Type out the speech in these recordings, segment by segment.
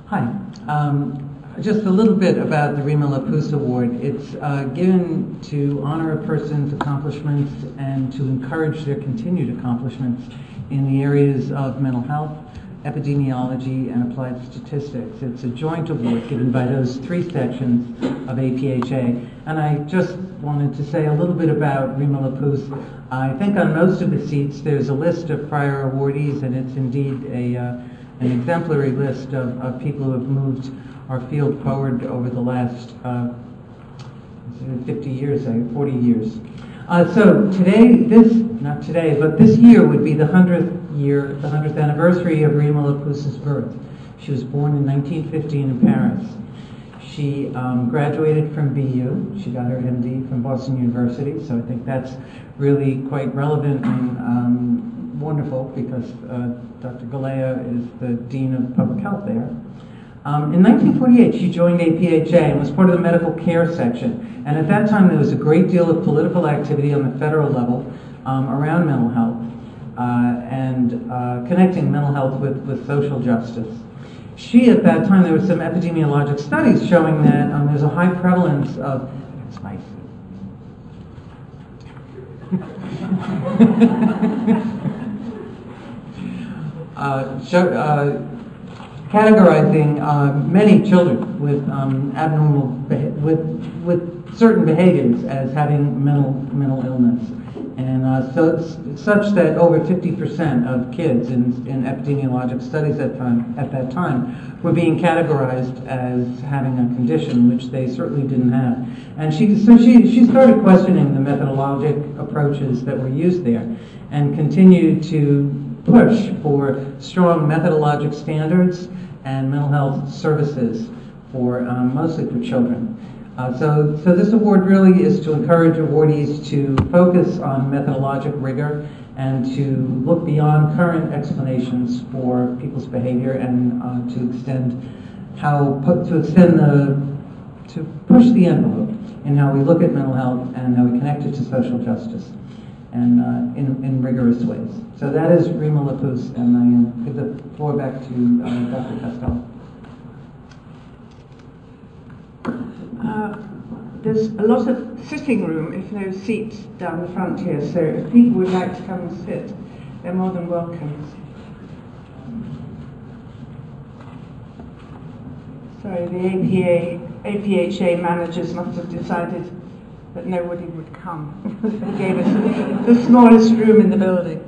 Hi. Just a little bit about the Rima Lapus Award. It's given to honor a person's accomplishments and to encourage their continued accomplishments in the areas of mental health, epidemiology, and applied statistics. It's a joint award given by those three sections of APHA. And I just wanted to say a little bit about Rima Lapus. I think on most of the seats there's a list of prior awardees, and it's indeed an exemplary list of people who have moved our field forward over the last 50 years, 40 years. So today, not today, but this year would be the 100th anniversary of Rima Lapus's birth. She was born in 1915 in Paris. She graduated from BU. She got her MD from Boston University, so I think that's really quite relevant and wonderful because Dr. Galea is the Dean of Public Health there. In 1948, she joined APHA and was part of the medical care section. And at that time, there was a great deal of political activity on the federal level around mental health and connecting mental health with social justice. She, at that time, there were some epidemiologic studies showing that there's a high prevalence of spicy. Categorizing many children with with certain behaviors as having mental illness, and so it's such that over 50% of kids in epidemiologic studies at that time were being categorized as having a condition which they certainly didn't have. And she started questioning the methodologic approaches that were used there, and continued to push for strong methodologic standards and mental health services for mostly for children. So this award really is to encourage awardees to focus on methodologic rigor and to look beyond current explanations for people's behavior and to push the envelope in how we look at mental health and how we connect it to social justice, and in rigorous ways. So that is Rima Lapus, and I give the floor back to Dr. Costello. There's a lot of sitting room, if no seats, down the front here, so if people would like to come and sit, they're more than welcome. Sorry, the APHA managers must have decided that nobody would come. They gave us the smallest room in the building.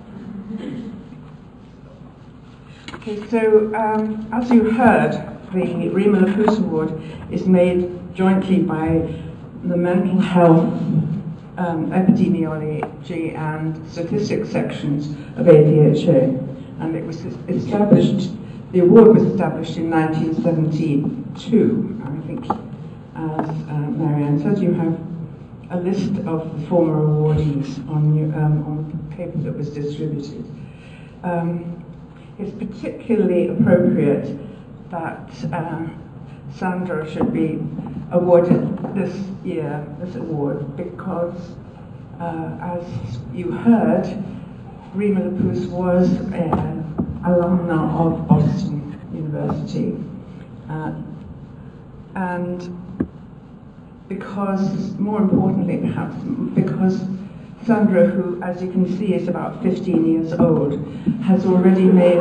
Okay, so as you heard, the Rima Lapus Award is made jointly by the mental health, epidemiology and statistics sections of APHA, and it was established. The award was established in 1972, I think, as Marianne said. You have a list of the former awardees on the paper that was distributed. It's particularly appropriate that Sandra should be awarded this award because, as you heard, Rima Lapus was an alumna of Boston University, and because, more importantly perhaps, because Sandra, who, as you can see, is about 15 years old, has already made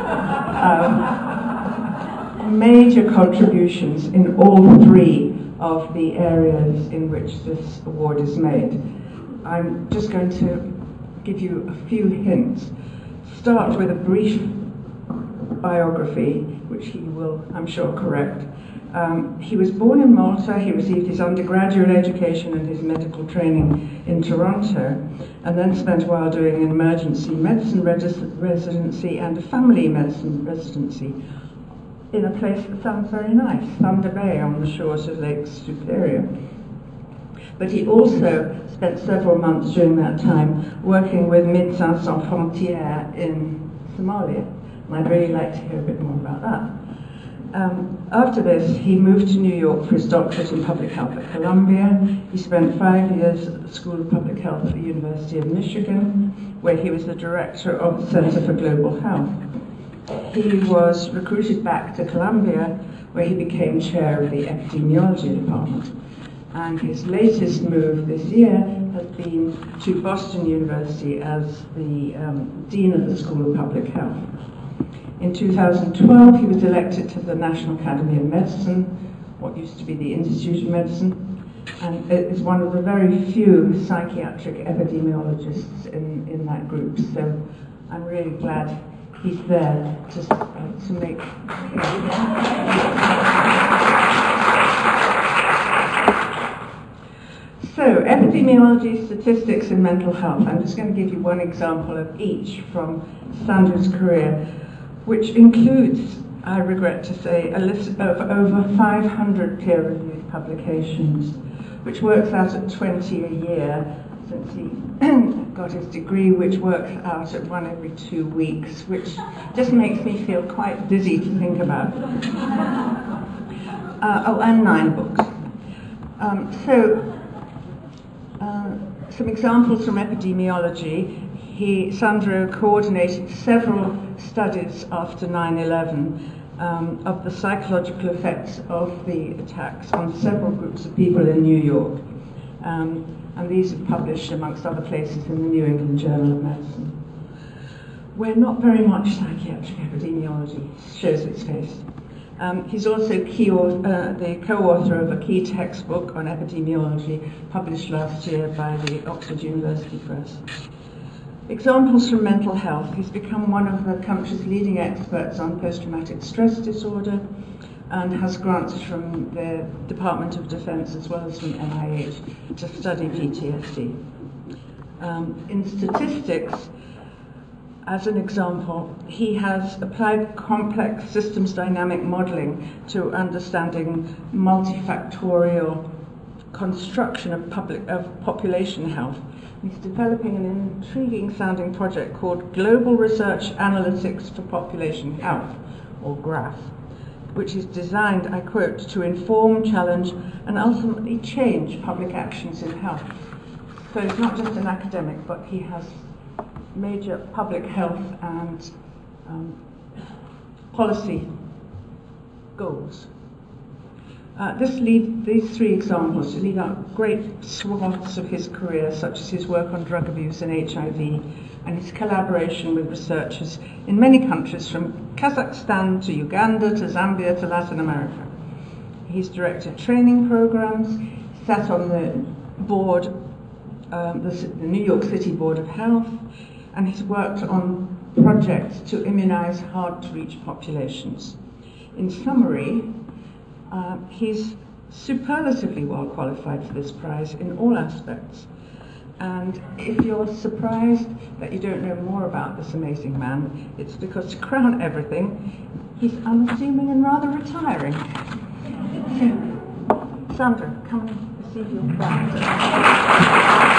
major contributions in all three of the areas in which this award is made. I'm just going to give you a few hints. Start with a brief biography, which he will, I'm sure, correct. He was born in Malta. He received his undergraduate education and his medical training in Toronto, and then spent a while doing an emergency medicine residency and a family medicine residency in a place that sounds very nice, Thunder Bay on the shores of Lake Superior. But he also spent several months during that time working with Médecins Sans Frontières in Somalia, and I'd really like to hear a bit more about that. After this, he moved to New York for his doctorate in public health at Columbia. He spent 5 years at the School of Public Health at the University of Michigan, where he was the director of the Center for Global Health. he was recruited back to Columbia, where he became chair of the epidemiology department. And his latest move this year has been to Boston University as the Dean of the School of Public Health. In 2012, he was elected to the National Academy of Medicine, what used to be the Institute of Medicine, and is one of the very few psychiatric epidemiologists in that group. So I'm really glad he's there to make... So, epidemiology, statistics, and mental health. I'm just going to give you one example of each from Sandra's career, which includes, I regret to say, a list of over 500 peer-reviewed publications, which works out at 20 a year since he got his degree, which works out at 1 every 2 weeks, which just makes me feel quite dizzy to think about. And 9 books. Some examples from epidemiology. Sandro coordinated several studies after 9/11 of the psychological effects of the attacks on several groups of people in New York. And these are published, amongst other places, in the New England Journal of Medicine. Where not very much psychiatric epidemiology shows its face. He's also the co-author of a key textbook on epidemiology published last year by the Oxford University Press. Examples from mental health. He's become one of the country's leading experts on post-traumatic stress disorder and has grants from the Department of Defense as well as from NIH to study PTSD. In statistics, as an example, he has applied complex systems dynamic modeling to understanding multifactorial construction of population health. He's developing an intriguing sounding project called Global Research Analytics for Population Health, or GRAPH, which is designed, I quote, to inform, challenge, and ultimately change public actions in health. So he's not just an academic, but he has major public health and policy goals. These 3 examples lead out great swaths of his career, such as his work on drug abuse and HIV, and his collaboration with researchers in many countries, from Kazakhstan to Uganda to Zambia to Latin America. He's directed training programs, sat on the board, the New York City Board of Health, and he's worked on projects to immunize hard-to-reach populations. In summary, he's superlatively well qualified for this prize in all aspects. And if you're surprised that you don't know more about this amazing man, it's because, to crown everything, he's unassuming and rather retiring. So, Sandra, come and receive your prize.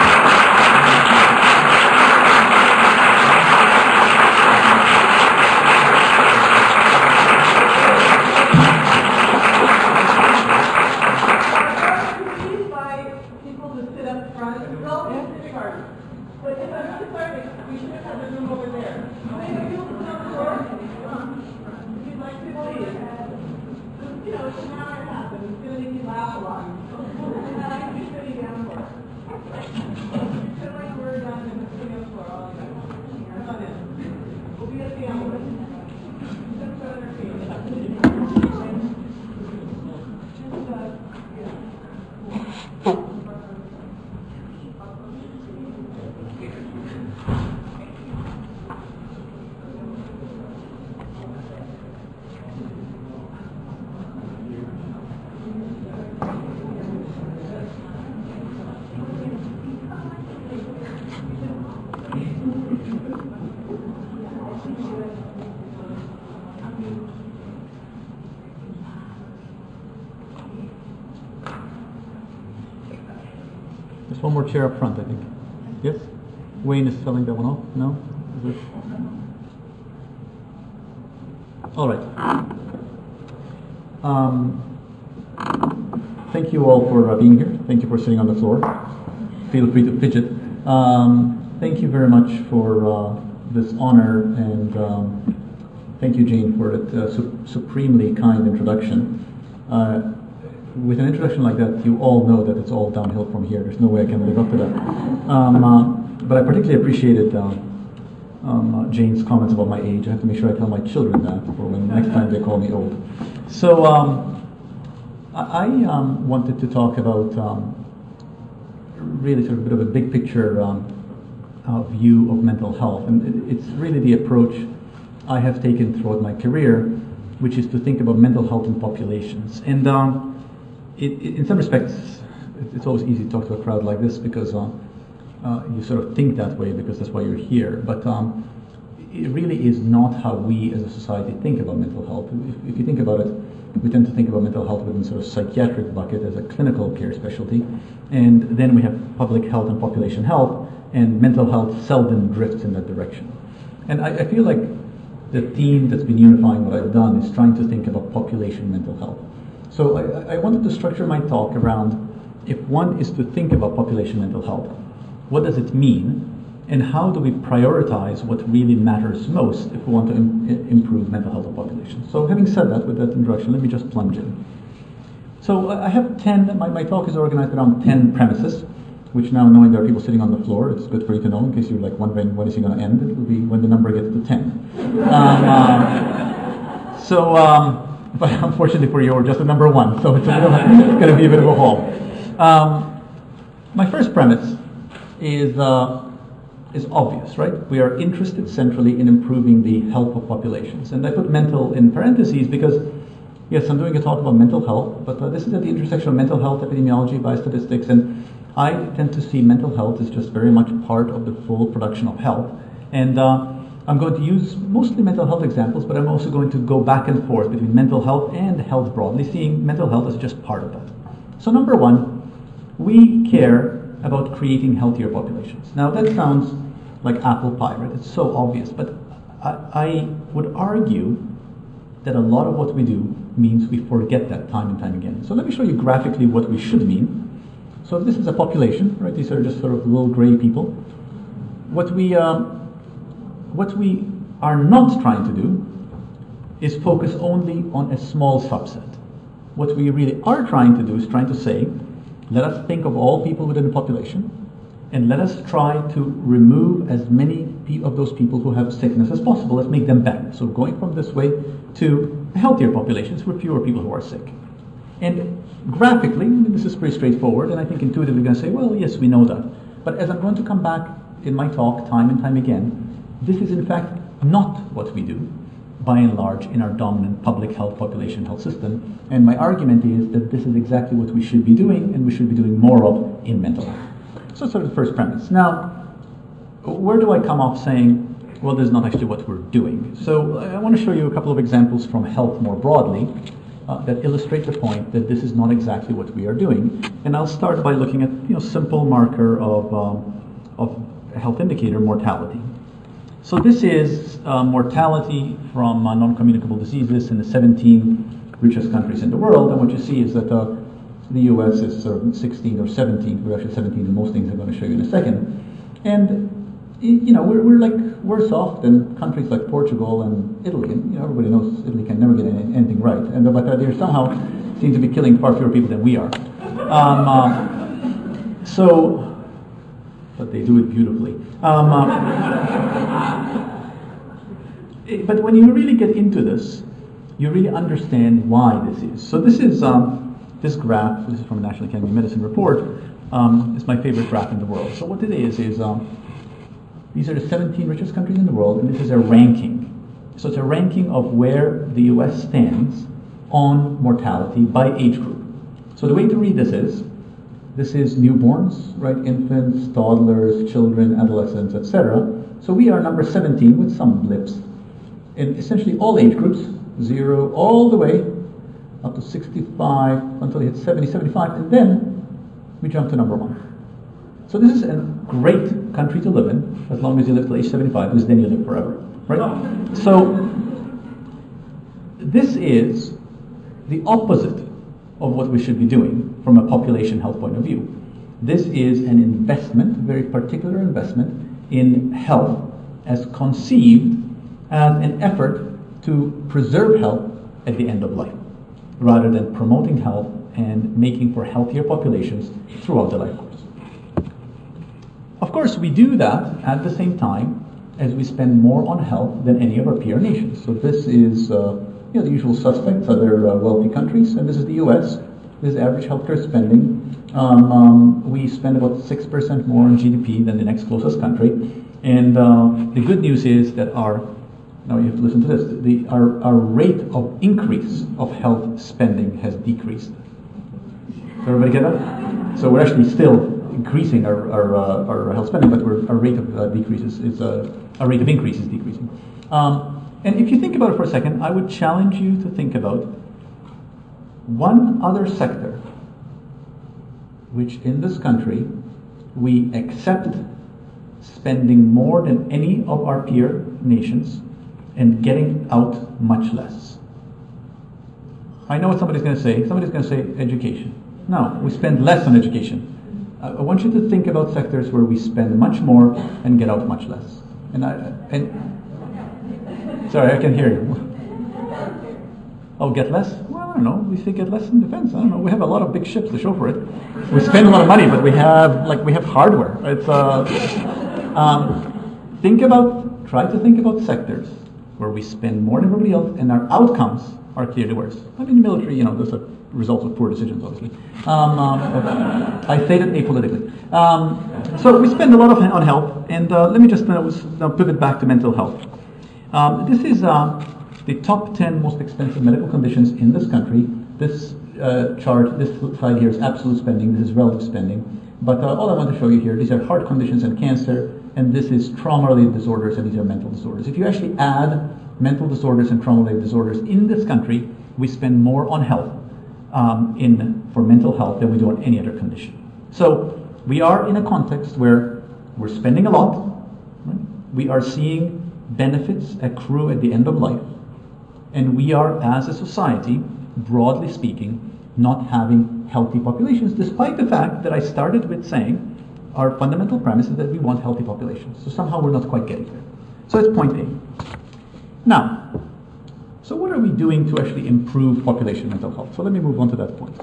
There's one more chair up front, I think. Yes? Wayne is filling that one off? No? Is it? All right. Thank you all for being here. Thank you for sitting on the floor. Feel free to fidget. Thank you very much for this honor and thank you, Jane, for that supremely kind introduction. With an introduction like that, you all know that it's all downhill from here. There's no way I can live up to that. But I particularly appreciated Jane's comments about my age. I have to make sure I tell my children that for when next time they call me old. So I wanted to talk about really sort of a bit of a big picture view of mental health, and it's really the approach I have taken throughout my career, which is to think about mental health in populations. And in some respects, it's always easy to talk to a crowd like this because you sort of think that way because that's why you're here. But it really is not how we as a society think about mental health. If you think about it, we tend to think about mental health within sort of psychiatric bucket as a clinical care specialty, and then we have public health and population health, and mental health seldom drifts in that direction. And I feel like the theme that's been unifying what I've done is trying to think about population mental health. So I wanted to structure my talk around, if one is to think about population mental health, what does it mean, and how do we prioritize what really matters most if we want to improve mental health of populations? So having said that, with that introduction, let me just plunge in. So I have 10, my talk is organized around 10 premises, which now knowing there are people sitting on the floor, it's good for you to know in case you're like wondering when is he going to end. It will be when the number gets to 10. But unfortunately for you, we're just at number 1, so it's going to be a bit of a haul. My first premise is obvious, right? We are interested centrally in improving the health of populations. And I put mental in parentheses because, yes, I'm doing a talk about mental health, but this is at the intersection of mental health, epidemiology, biostatistics, and I tend to see mental health as just very much part of the full production of health. And I'm going to use mostly mental health examples, but I'm also going to go back and forth between mental health and health broadly, seeing mental health as just part of that. So number 1, we care about creating healthier populations. Now that sounds like apple pie, right? It's so obvious, but I would argue that a lot of what we do means we forget that time and time again. So let me show you graphically what we should mean. So if this is a population, right? These are just sort of little gray people. What we are not trying to do is focus only on a small subset. What we really are trying to do is trying to say, let us think of all people within the population, and let us try to remove as many of those people who have sickness as possible. Let's make them better. So going from this way to healthier populations with fewer people who are sick. And graphically, this is pretty straightforward, and I think intuitively you're going to say, well, yes, we know that. But as I'm going to come back in my talk time and time again, this is in fact not what we do, by and large, in our dominant public health, population health system. And my argument is that this is exactly what we should be doing, and we should be doing more of in mental health. So that's sort of the first premise. Now, where do I come off saying, well, this is not actually what we're doing? So I want to show you a couple of examples from health more broadly that illustrate the point that this is not exactly what we are doing. And I'll start by looking at simple marker of a health indicator, mortality. So this is mortality from non-communicable diseases in the 17 richest countries in the world. And what you see is that the US is sort of 16th or 17th. We're actually 17th in most things I'm going to show you in a second. And we're like worse off than countries like Portugal and Italy. And everybody knows Italy can never get anything right. And but they somehow seem to be killing far fewer people than we are. But they do it beautifully. But when you really get into this, you really understand why this is. So this is this graph. This is from the National Academy of Medicine report. It's my favorite graph in the world. So what it is these are the 17 richest countries in the world, and this is a ranking. So it's a ranking of where the U.S. stands on mortality by age group. So the way to read this is newborns, right? Infants, toddlers, children, adolescents, etc. So we are number 17 with some blips in essentially all age groups, 0 all the way up to 65 until you hit 70, 75, and then we jump to number 1. So this is a great country to live in as long as you live till age 75, because then you live forever, right? So this is the opposite of what we should be doing from a population health point of view. This is an investment, a very particular investment in health as conceived as an effort to preserve health at the end of life, rather than promoting health and making for healthier populations throughout the life course. Of course, we do that at the same time as we spend more on health than any of our peer nations. So this is the usual suspects, other wealthy countries, and this is the U.S. This is average healthcare spending. We spend about 6% more on GDP than the next closest country. And the good news is that now you have to listen to this, our rate of increase of health spending has decreased. Does everybody get that? So we're actually still increasing our health spending, but our rate of our rate of increase is decreasing. And if you think about it for a second, I would challenge you to think about one other sector which in this country we accept spending more than any of our peer nations and getting out much less. I know what somebody's going to say. Somebody's going to say education. No, we spend less on education. I want you to think about sectors where we spend much more and get out much less. Sorry, I can hear you. Oh, get less? Well, I don't know. We say get less in defense. I don't know. We have a lot of big ships to show for it. We spend a lot of money, but we have hardware. It's try to think about sectors where we spend more than everybody else, and our outcomes are clearly worse. I mean, the military, those are results of poor decisions, obviously. I say that apolitically. So we spend a lot on health, and let me just now pivot back to mental health. This is the top 10 most expensive medical conditions in this country. This chart, this slide here is absolute spending, this is relative spending. But all I want to show you here, these are heart conditions and cancer, and this is trauma-related disorders, and these are mental disorders. If you actually add mental disorders and trauma-related disorders in this country, we spend more on health for mental health than we do on any other condition. So we are in a context where we're spending a lot, right? We are seeing benefits accrue at the end of life, and we are, as a society, broadly speaking, not having healthy populations, despite the fact that I started with saying our fundamental premise is that we want healthy populations. So somehow we're not quite getting there. So that's point A. Now, so what are we doing to actually improve population mental health? So let me move on to that point.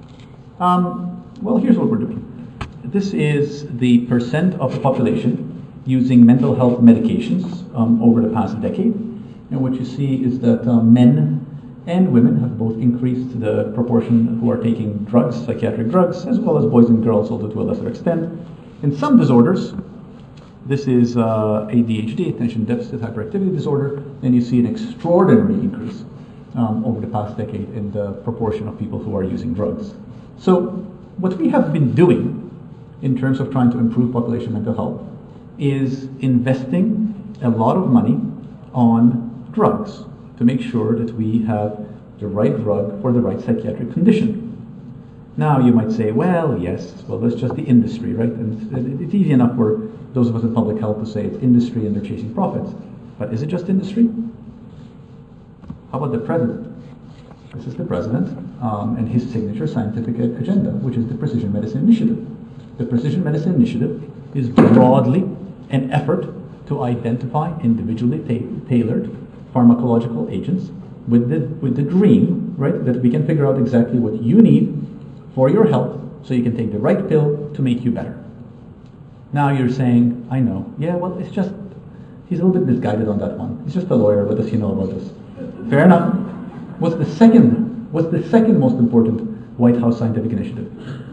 Well, here's what we're doing. This is the percent of the population using mental health medications over the past decade. And what you see is that men and women have both increased the proportion who are taking drugs, psychiatric drugs, as well as boys and girls, although to a lesser extent. In some disorders, this is ADHD, attention deficit hyperactivity disorder, and you see an extraordinary increase over the past decade in the proportion of people who are using drugs. So what we have been doing in terms of trying to improve population mental health is investing a lot of money on drugs to make sure that we have the right drug for the right psychiatric condition. Now you might say, well, yes, that's just the industry, right? And it's easy enough for those of us in public health to say it's industry and they're chasing profits. But is it just industry? How about the president? This is the president and his signature scientific agenda, which is the Precision Medicine Initiative. The Precision Medicine Initiative is broadly an effort to identify individually tailored pharmacological agents with the dream, right, that we can figure out exactly what you need for your health so you can take the right pill to make you better. Now you're saying, I know, yeah, well, it's just, he's a little bit misguided on that one. He's just a lawyer, what does he know about this? Fair enough. What's the second most important White House scientific initiative?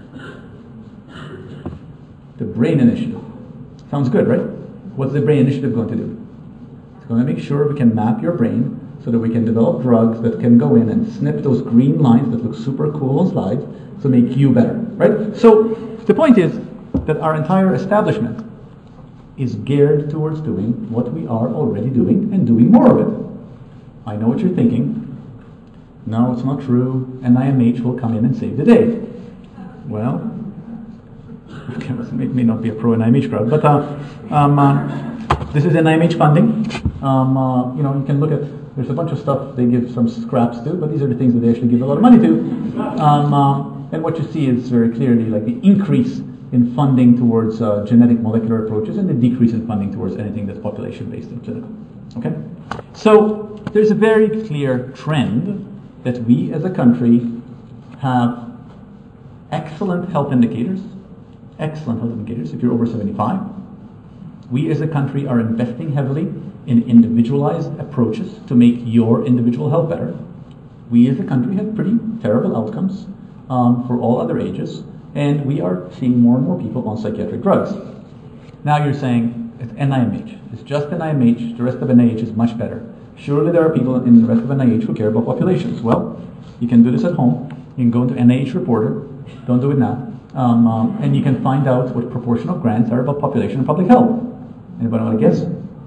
The BRAIN Initiative. Sounds good, right? What's the BRAIN Initiative going to do? It's going to make sure we can map your brain so that we can develop drugs that can go in and snip those green lines that look super cool on slides to make you better, right? So the point is that our entire establishment is geared towards doing what we are already doing and doing more of it. I know what you're thinking. No, it's not true. NIMH will come in and save the day. Well, it may not be a pro-NIMH crowd, but this is NIMH funding. You can look at, there's a bunch of stuff they give some scraps to, but these are the things that they actually give a lot of money to. And what you see is very clearly like the increase in funding towards genetic molecular approaches and the decrease in funding towards anything that's population-based and clinical. Okay? So there's a very clear trend that we as a country have excellent health indicators if you're over 75. We as a country are investing heavily in individualized approaches to make your individual health better. We as a country have pretty terrible outcomes for all other ages, and we are seeing more and more people on psychiatric drugs. Now you're saying it's NIMH. It's just NIMH. The rest of NIH is much better. Surely there are people in the rest of NIH who care about populations. Well, you can do this at home. You can go into NIH Reporter. Don't do it now. And you can find out what proportion of grants are about population and public health. Anybody want to guess?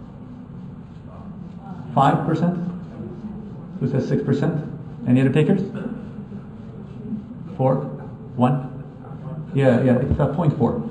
5%? Who says 6%? Any other takers? 4? 1? Yeah, it's 0.4.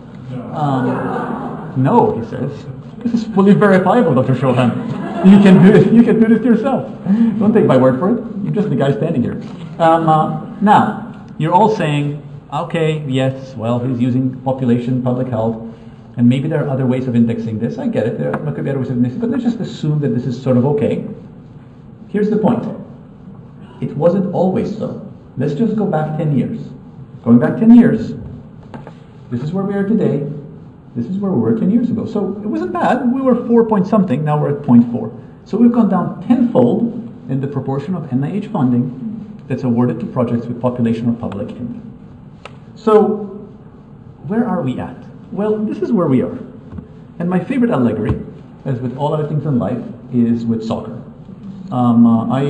No, he says. This is fully verifiable, Dr. Chauhan. You can do it. You can do this yourself. Don't take my word for it. You're just the guy standing here. Now, you're all saying, okay, yes, well, he's using population, public health, and maybe there are other ways of indexing this. I get it. There could be other ways of indexing it, but let's just assume that this is sort of okay. Here's the point. It wasn't always so. Let's just go back 10 years. Going back 10 years, this is where we are today. This is where we were 10 years ago. So it wasn't bad. We were 4 point something. Now we're at 0.4. So we've gone down tenfold in the proportion of NIH funding that's awarded to projects with population or public impact. So where are we at? Well, this is where we are. And my favorite allegory, as with all other things in life, is with soccer. My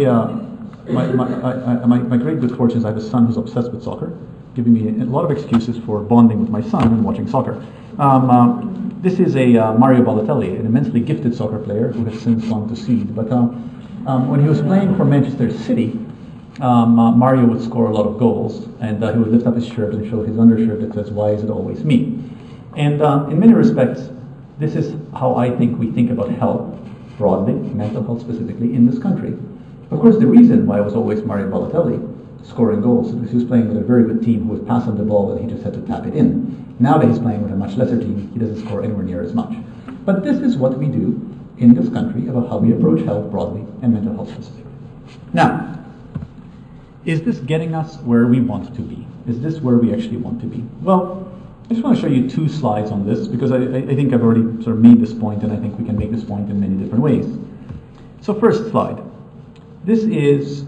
great good fortune is I have a son who's obsessed with soccer, giving me a lot of excuses for bonding with my son and watching soccer. This is a Mario Balotelli, an immensely gifted soccer player who has since gone to seed. But when he was playing for Manchester City, Mario would score a lot of goals, and he would lift up his shirt and show his undershirt that says, "Why is it always me?" And in many respects, this is how I think we think about health broadly, mental health specifically, in this country. Of course, the reason why it was always Mario Balotelli scoring goals is because he was playing with a very good team who was passing the ball and he just had to tap it in. Now that he's playing with a much lesser team, he doesn't score anywhere near as much. But this is what we do in this country about how we approach health broadly and mental health specifically. Now, is this getting us where we want to be? Is this where we actually want to be? Well, I just want to show you 2 slides on this because I think I've already sort of made this point, and I think we can make this point in many different ways. So first slide. This is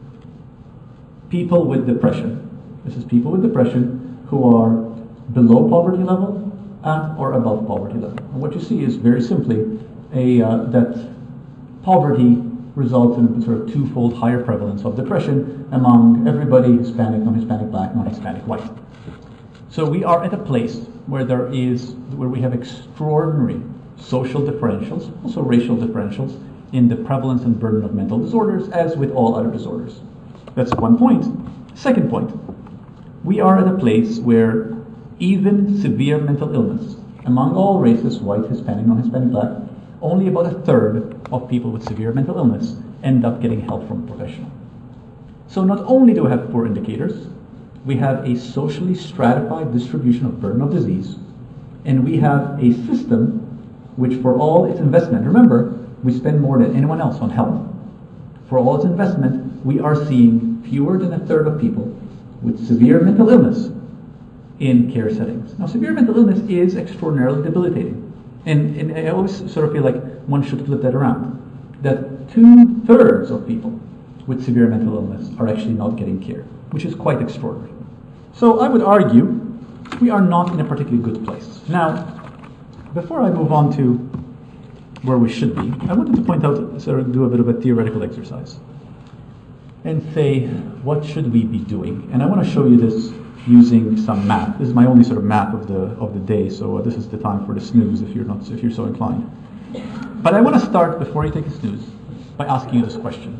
people with depression. This is people with depression who are below poverty level at or above poverty level. And what you see is very simply that poverty results in a sort of twofold higher prevalence of depression among everybody, Hispanic, non-Hispanic, Black, non-Hispanic, white. So we are at a place where we have extraordinary social differentials, also racial differentials, in the prevalence and burden of mental disorders, as with all other disorders. That's one point. Second point, we are at a place where even severe mental illness, among all races, white, Hispanic, non-Hispanic, Black, only about 1/3 of people with severe mental illness end up getting help from a professional. So not only do we have poor indicators, we have a socially stratified distribution of burden of disease, and we have a system which, for all its investment, remember, we spend more than anyone else on health. For all its investment, we are seeing fewer than 1/3 of people with severe mental illness in care settings. Now, severe mental illness is extraordinarily debilitating. And I always sort of feel like one should flip that around. That 2/3 of people with severe mental illness are actually not getting care, which is quite extraordinary. So I would argue we are not in a particularly good place. Now, before I move on to where we should be, I wanted to point out, sort of do a bit of a theoretical exercise and say, what should we be doing? And I want to show you this using some math. This is my only sort of math of the day, so this is the time for the snooze if you're so inclined. But I want to start, before you take a snooze, by asking you this question.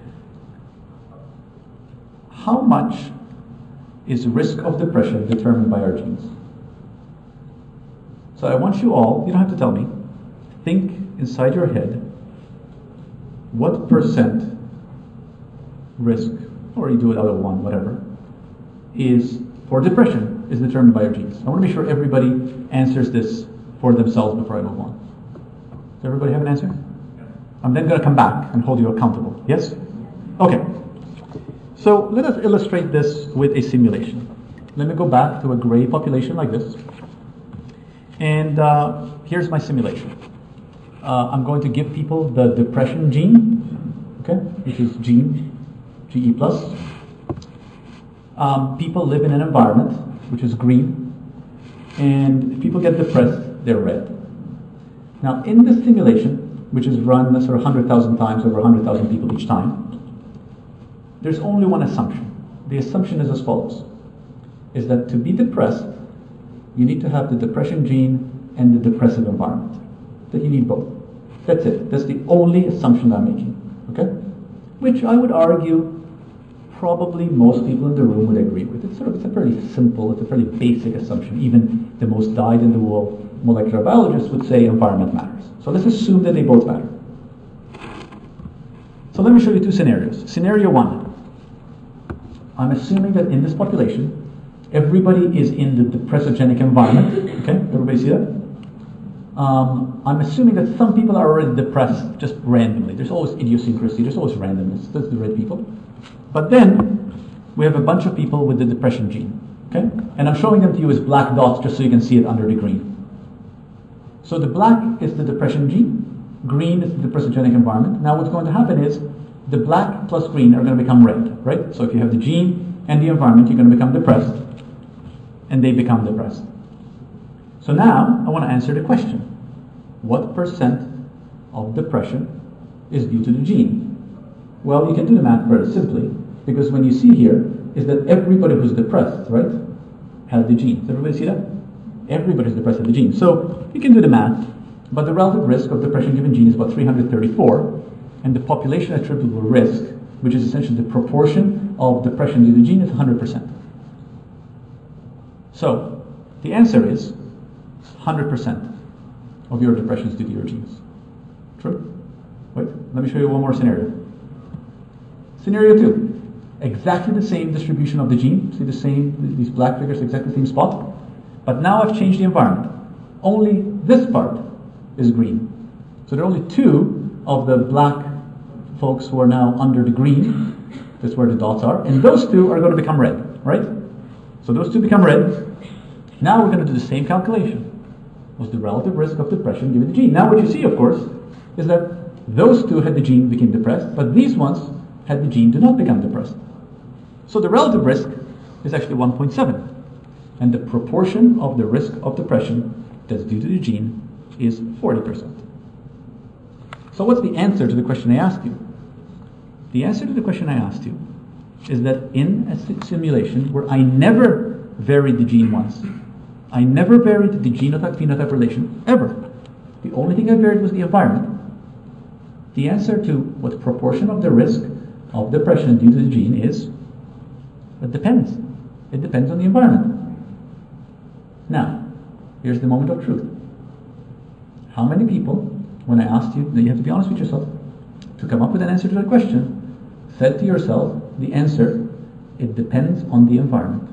How much is risk of depression determined by our genes? So I want you all, you don't have to tell me, think inside your head, what percent risk, or you do it out of 1, whatever, is for depression is determined by our genes. I want to make sure everybody answers this for themselves before I move on. Does everybody have an answer? I'm then going to come back and hold you accountable. Yes? Okay. So let us illustrate this with a simulation. Let me go back to a gray population like this. And here's my simulation. I'm going to give people the depression gene, okay, which is gene, GE+. People live in an environment, which is green. And if people get depressed, they're red. Now, in this simulation, which is run sort of 100,000 times over 100,000 people each time, there's only one assumption. The assumption is as follows, is that to be depressed, you need to have the depression gene and the depressive environment. That you need both. That's it. That's the only assumption I'm making. Okay? Which I would argue probably most people in the room would agree with. It's a fairly simple, it's a fairly basic assumption. Even the most dyed-in-the-wool molecular biologists would say environment matters. So let's assume that they both matter. So let me show you two scenarios. Scenario one. I'm assuming that in this population, everybody is in the depressogenic environment. Okay? Everybody see that? I'm assuming that some people are already depressed just randomly. There's always idiosyncrasy, there's always randomness. That's the red people. But then we have a bunch of people with the depression gene. Okay? And I'm showing them to you as black dots just so you can see it under the green. So the black is the depression gene, green is the depressogenic environment. Now what's going to happen is the black plus green are going to become red, right? So if you have the gene and the environment, you're going to become depressed, and they become depressed. So now I want to answer the question. What percent of depression is due to the gene? Well, you can do the math very simply, because when you see here is that everybody who's depressed, right, has the gene. Does everybody see that? Everybody's depressed has the gene. So you can do the math, but the relative risk of depression given gene is about 334, and the population attributable risk, which is essentially the proportion of depression due to the gene, is 100%. So the answer is 100% of your depression is due to your genes. True? Wait, let me show you one more scenario. Scenario 2. Exactly the same distribution of the gene. See the same, these black figures, exactly the same spot. But now I've changed the environment. Only this part is green. So there are only two of the black folks who are now under the green. That's where the dots are. And those two are going to become red, right? So those two become red. Now we're going to do the same calculation. What's the relative risk of depression given the gene? Now what you see, of course, is that those two had the gene, became depressed, but these ones had the gene, do not become depressed. So the relative risk is actually 1.7. And the proportion of the risk of depression that's due to the gene is 40%. So what's the answer to the question I asked you? The answer to the question I asked you is that in a simulation where I never varied the gene once, I never varied the genotype-phenotype relation, ever. The only thing I varied was the environment. The answer to what proportion of the risk of depression due to the gene is, it depends. It depends on the environment. Now, here's the moment of truth. How many people, when I asked you, you have to be honest with yourself, to come up with an answer to that question, said to yourself the answer, it depends on the environment?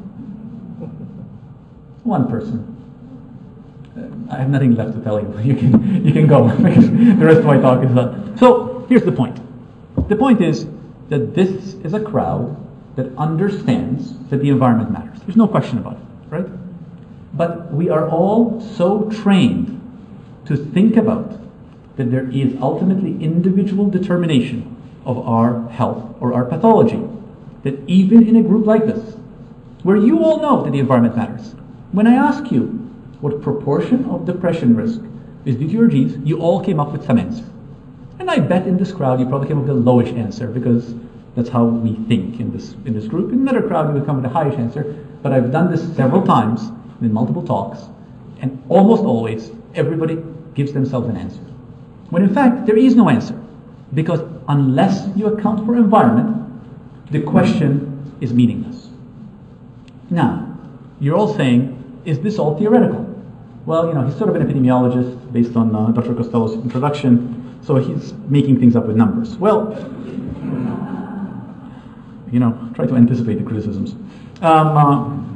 One person. I have nothing left to tell you. You can go, because the rest of my talk is done. So, here's the point. The point is that this is a crowd that understands that the environment matters. There's no question about it, right? But we are all so trained to think about that there is ultimately individual determination of our health or our pathology, that even in a group like this, where you all know that the environment matters, when I ask you what proportion of depression risk is due to your genes, you all came up with some answer. And I bet in this crowd you probably came up with a lowish answer, because that's how we think in this group. In another crowd you would come with a highish answer, but I've done this several times in multiple talks, and almost always everybody gives themselves an answer. When in fact there is no answer, because unless you account for environment, the question is meaningless. Now, you're all saying, is this all theoretical? Well, he's sort of an epidemiologist based on Dr. Costello's introduction, so he's making things up with numbers. Well, try to anticipate the criticisms.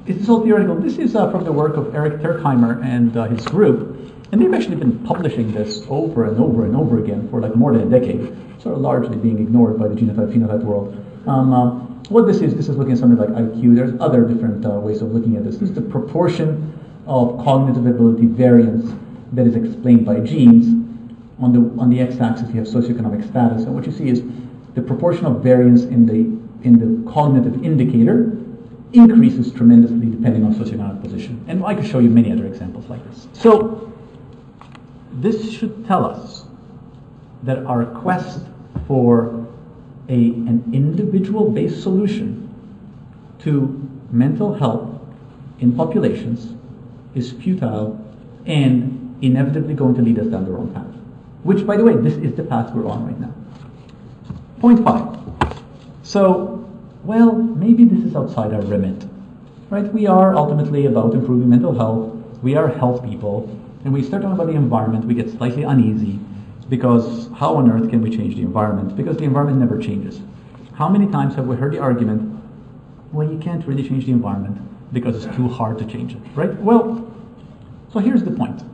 it's all theoretical. This is from the work of Eric Turkheimer and his group, and they've actually been publishing this over and over and over again for like more than a decade, sort of largely being ignored by the genotype-phenotype world. What this is looking at something like IQ. There's other different ways of looking at this. This is the proportion of cognitive ability variance that is explained by genes. On the x-axis, you have socioeconomic status, and what you see is the proportion of variance in the cognitive indicator increases tremendously depending on socioeconomic position. And I could show you many other examples like this. So this should tell us that our quest for an individual-based solution to mental health in populations is futile and inevitably going to lead us down the wrong path. Which, by the way, this is the path we're on right now. Point 5. So, well, maybe this is outside our remit, right? We are ultimately about improving mental health. We are health people. And we start talking about the environment, we get slightly uneasy because how on earth can we change the environment? Because the environment never changes. How many times have we heard the argument, well, you can't really change the environment because it's too hard to change it, right? Well, so here's the point.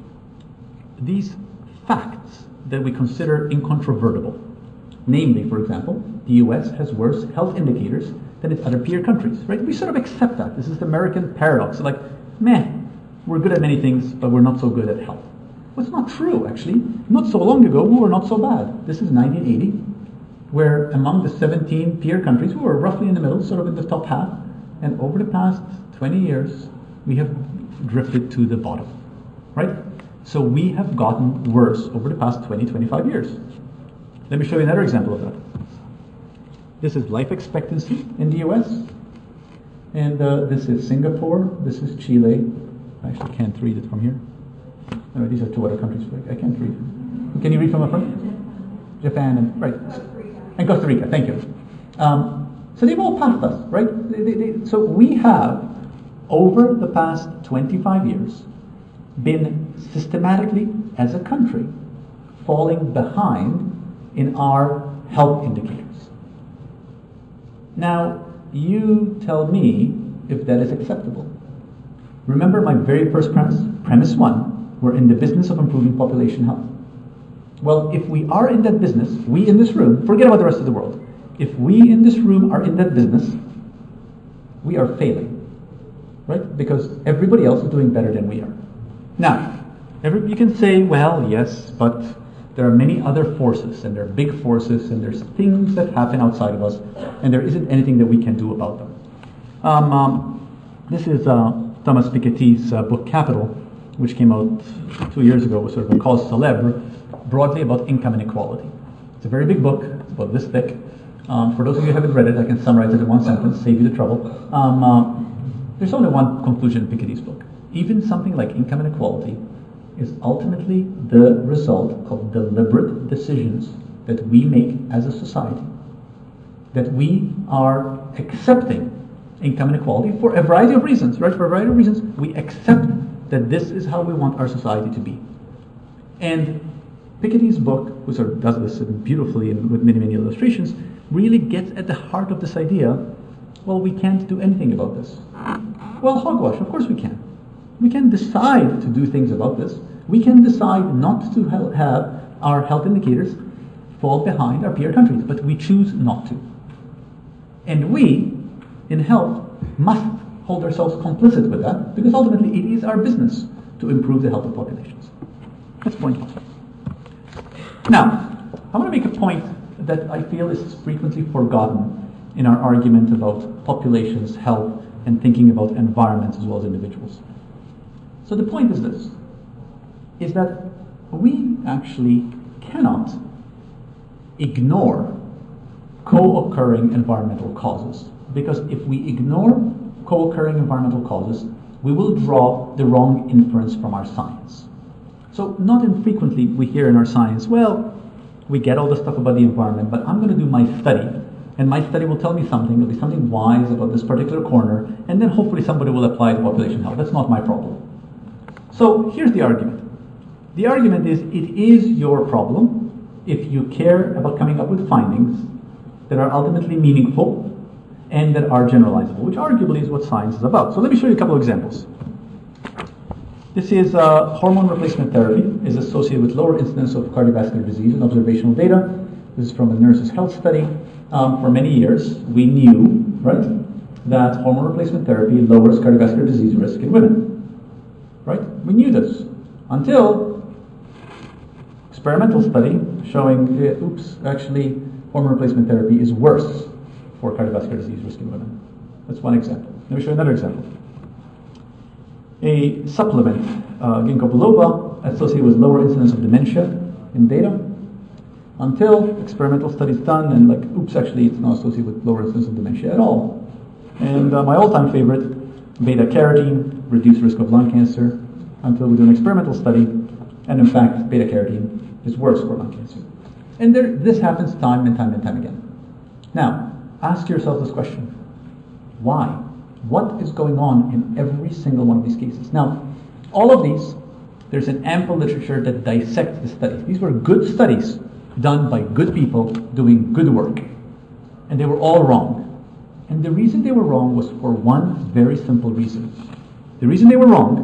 These facts that we consider incontrovertible, namely, for example, the US has worse health indicators than its other peer countries, right? We sort of accept that. This is the American paradox. Like, meh, we're good at many things, but we're not so good at health. Well, it's not true, actually. Not so long ago, we were not so bad. This is 1980, where among the 17 peer countries, we were roughly in the middle, sort of in the top half, and over the past 20 years, we have drifted to the bottom, right? So we have gotten worse over the past 20, 25 years. Let me show you another example of that. This is life expectancy in the US, and this is Singapore, this is Chile. I actually can't read it from here. No, these are two other countries. I can't read. Can you read from up front? Japan and right, and Costa Rica. Thank you. So they've all passed us, right? So we have, over the past 25 years, been systematically, as a country, falling behind in our health indicators. Now, you tell me if that is acceptable. Remember my very first premise? Premise 1. We're in the business of improving population health. Well, if we are in that business, we in this room, forget about the rest of the world. If we in this room are in that business, we are failing, right? Because everybody else is doing better than we are. Now, you can say, well, yes, but there are many other forces, and there are big forces, and there's things that happen outside of us, and there isn't anything that we can do about them. This is Thomas Piketty's book Capital, which came out 2 years ago, was sort of a cause célèbre, broadly about income inequality. It's a very big book. It's about this thick. For those of you who haven't read it, I can summarize it in one sentence, save you the trouble. There's only one conclusion in Piketty's book. Even something like income inequality is ultimately the result of deliberate decisions that we make as a society. That we are accepting income inequality for a variety of reasons, right? For a variety of reasons, we accept that this is how we want our society to be. And Piketty's book, who sort of does this beautifully and with many, many illustrations, really gets at the heart of this idea, well, we can't do anything about this. Well, hogwash, of course we can. We can decide to do things about this. We can decide not to have our health indicators fall behind our peer countries, but we choose not to. And we, in health, must hold ourselves complicit with that, because ultimately it is our business to improve the health of populations. That's point 1. Now, I want to make a point that I feel is frequently forgotten in our argument about populations, health, and thinking about environments as well as individuals. So the point is this, is that we actually cannot ignore co-occurring environmental causes. Because if we ignore co-occurring environmental causes, we will draw the wrong inference from our science. So not infrequently we hear in our science, well, we get all the stuff about the environment, but I'm going to do my study, and my study will tell me something, there'll be something wise about this particular corner, and then hopefully somebody will apply it to population health. That's not my problem. So here's the argument. The argument is, it is your problem if you care about coming up with findings that are ultimately meaningful and that are generalizable, which arguably is what science is about. So let me show you a couple of examples. This is hormone replacement therapy is associated with lower incidence of cardiovascular disease in observational data. This is from a nurse's health study. For many years, we knew, right, that hormone replacement therapy lowers cardiovascular disease risk in women, right? We knew this until experimental study showing, actually, hormone replacement therapy is worse for cardiovascular disease risk in women. That's one example. Let me show you another example. A supplement, ginkgo biloba, associated with lower incidence of dementia in data, until experimental studies done and actually it's not associated with lower incidence of dementia at all. And my all-time favorite, beta carotene, reduced risk of lung cancer, until we do an experimental study, and in fact, beta carotene is worse for lung cancer. And this happens time and time and time again. Now, ask yourself this question: why? What is going on in every single one of these cases? Now, all of these, there's an ample literature that dissects the studies. These were good studies done by good people doing good work. And they were all wrong. And the reason they were wrong was for one very simple reason. The reason they were wrong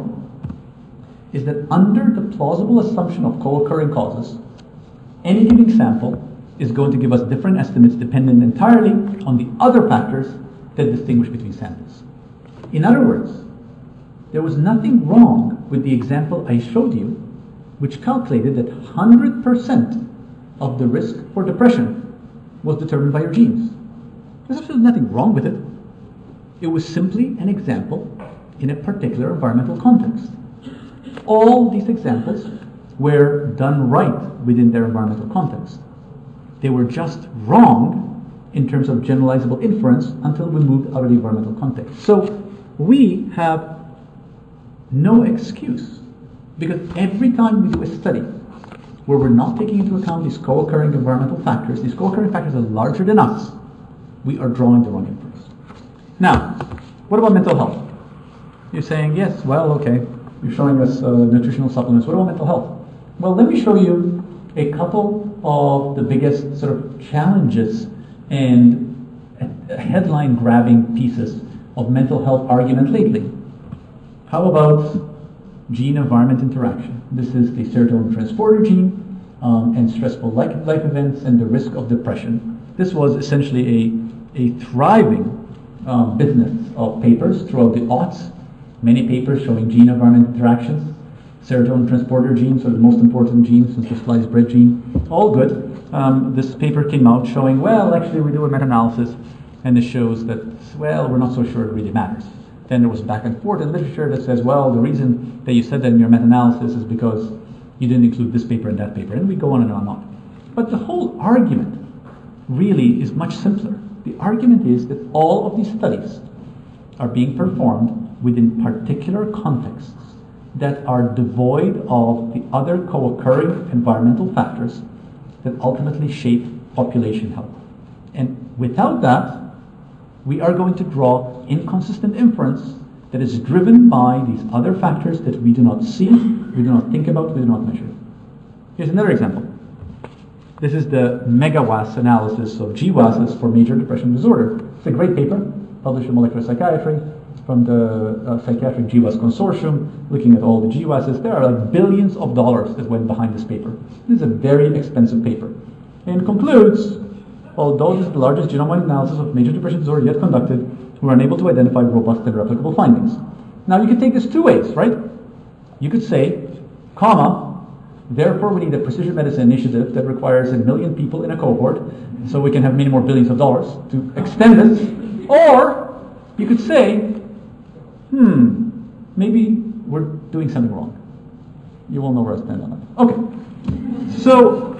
is that under the plausible assumption of co-occurring causes, any given sample is going to give us different estimates dependent entirely on the other factors that distinguish between samples. In other words, there was nothing wrong with the example I showed you, which calculated that 100% of the risk for depression was determined by your genes. There's absolutely nothing wrong with it. It was simply an example in a particular environmental context. All these examples were done right within their environmental context. They were just wrong in terms of generalizable inference until we moved out of the environmental context. So we have no excuse, because every time we do a study where we're not taking into account these co-occurring environmental factors, these co-occurring factors are larger than us, we are drawing the wrong inference. Now, what about mental health? You're saying, yes, well, okay, you're showing us nutritional supplements. What about mental health? Well, let me show you a couple of the biggest sort of challenges and headline-grabbing pieces of mental health argument lately. How about gene-environment interaction? This is the serotonin transporter gene and stressful life events and the risk of depression. This was essentially a thriving business of papers throughout the aughts. Many papers showing gene-environment interactions. Serotonin transporter genes are the most important genes since the sliced bread gene. All good. This paper came out showing, well, actually we do a meta-analysis and it shows that, well, we're not so sure it really matters. Then there was back and forth in literature that says, well, the reason that you said that in your meta-analysis is because you didn't include this paper and that paper. And we go on and on. But the whole argument really is much simpler. The argument is that all of these studies are being performed within particular contexts that are devoid of the other co-occurring environmental factors that ultimately shape population health. And without that, we are going to draw inconsistent inference that is driven by these other factors that we do not see, we do not think about, we do not measure. Here's another example. This is the MEGAWAS analysis of GWASs for major depression disorder. It's a great paper published in Molecular Psychiatry from the Psychiatric GWAS Consortium, looking at all the GWASs. There are like billions of dollars that went behind this paper. This is a very expensive paper. And concludes, although this is the largest genome-wide analysis of major depression disorder yet conducted, we were unable to identify robust and replicable findings. Now you can take this two ways, right? You could say, therefore we need a precision medicine initiative that requires 1 million people in a cohort so we can have many more billions of dollars to extend this. Or you could say, maybe we're doing something wrong. You will know where I stand on that. Okay. So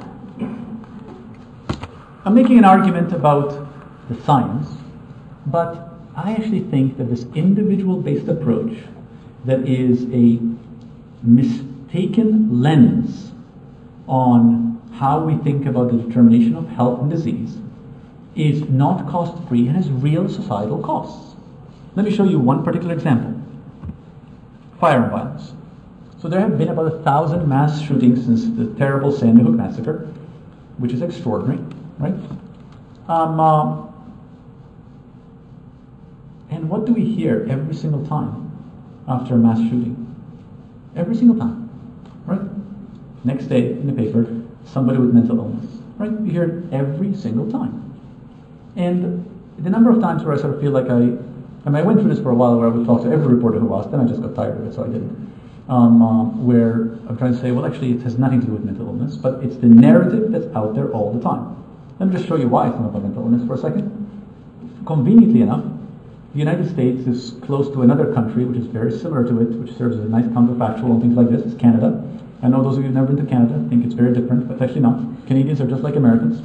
I'm making an argument about the science, but I actually think that this individual-based approach that is a mistaken lens on how we think about the determination of health and disease is not cost-free and has real societal costs. Let me show you one particular example. Firearm violence. So there have been about 1,000 mass shootings since the terrible Sandy Hook massacre, which is extraordinary, right? what do we hear every single time after a mass shooting? Every single time, right? Next day in the paper, somebody with mental illness, right? We hear it every single time. And the number of times where I sort of feel like I went through this for a while where I would talk to every reporter who asked, then I just got tired of it, so I didn't. Where I'm trying to say, well, actually, it has nothing to do with mental illness, but it's the narrative that's out there all the time. Let me just show you why it's not about mental illness for a second. Conveniently enough, the United States is close to another country which is very similar to it, which serves as a nice counterfactual and things like this. It's Canada. I know those of you who've never been to Canada think it's very different, but it's actually not. Canadians are just like Americans.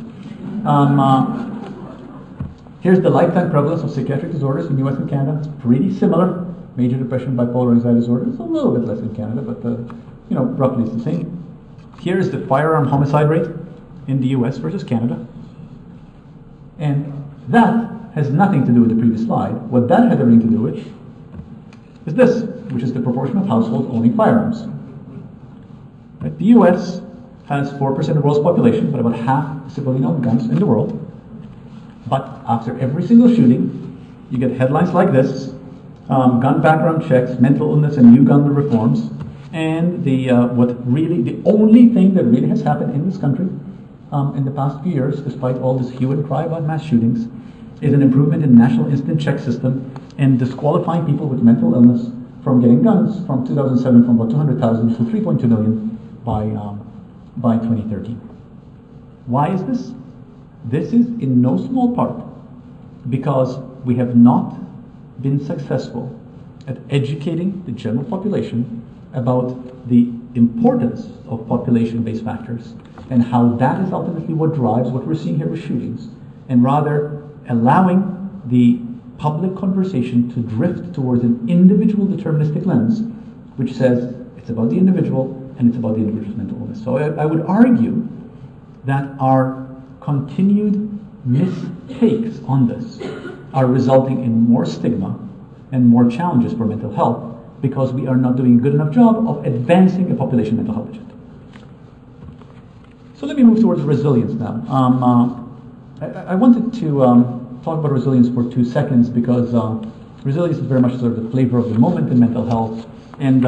Here's the lifetime prevalence of psychiatric disorders in US and Canada. It's pretty similar. Major depression, bipolar anxiety disorder. It's a little bit less in Canada, but roughly it's the same. Here is the firearm homicide rate in the US versus Canada. And that has nothing to do with the previous slide. What that had everything to do with is this, which is the proportion of households owning firearms. Right? The US has 4% of the world's population, but about half civilian-owned guns in the world. But after every single shooting, you get headlines like this, gun background checks, mental illness and new gun reforms, and the only thing that really has happened in this country in the past few years, despite all this hue and cry about mass shootings, is an improvement in the National Instant Check System and disqualifying people with mental illness from getting guns from 2007 from about 200,000 to 3.2 million by 2013. Why is this? This is in no small part because we have not been successful at educating the general population about the importance of population-based factors and how that is ultimately what drives what we're seeing here with shootings, and rather allowing the public conversation to drift towards an individual deterministic lens, which says it's about the individual and it's about the individual's mental illness. So I would argue that our continued mistakes on this are resulting in more stigma and more challenges for mental health because we are not doing a good enough job of advancing a population mental health agenda. So let me move towards resilience now. I wanted to talk about resilience for 2 seconds because resilience is very much sort of the flavor of the moment in mental health, and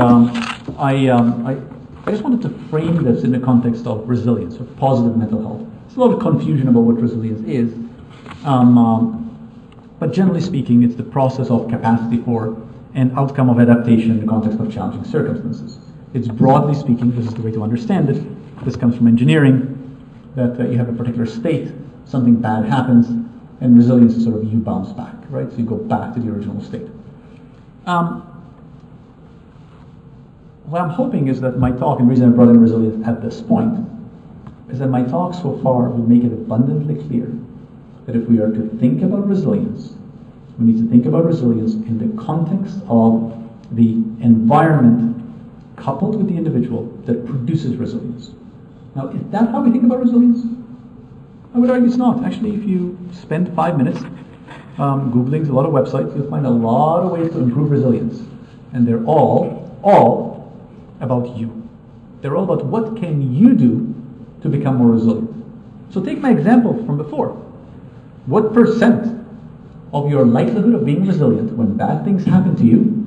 I just wanted to frame this in the context of resilience, or positive mental health. There's a lot of confusion about what resilience is, but generally speaking, it's the process of capacity for an outcome of adaptation in the context of challenging circumstances. It's broadly speaking, this is the way to understand it. This comes from engineering, that you have a particular state, something bad happens, and resilience is sort of you bounce back, right? So you go back to the original state. What I'm hoping is that my talk, and the reason I brought in resilience at this point, is that my talk so far will make it abundantly clear that if we are to think about resilience, we need to think about resilience in the context of the environment coupled with the individual that produces resilience. Now, is that how we think about resilience? I would argue it's not. Actually, if you spend 5 minutes Googling a lot of websites, you'll find a lot of ways to improve resilience. And they're all about you. They're all about what can you do to become more resilient. So take my example from before. What percent of your likelihood of being resilient when bad things happen to you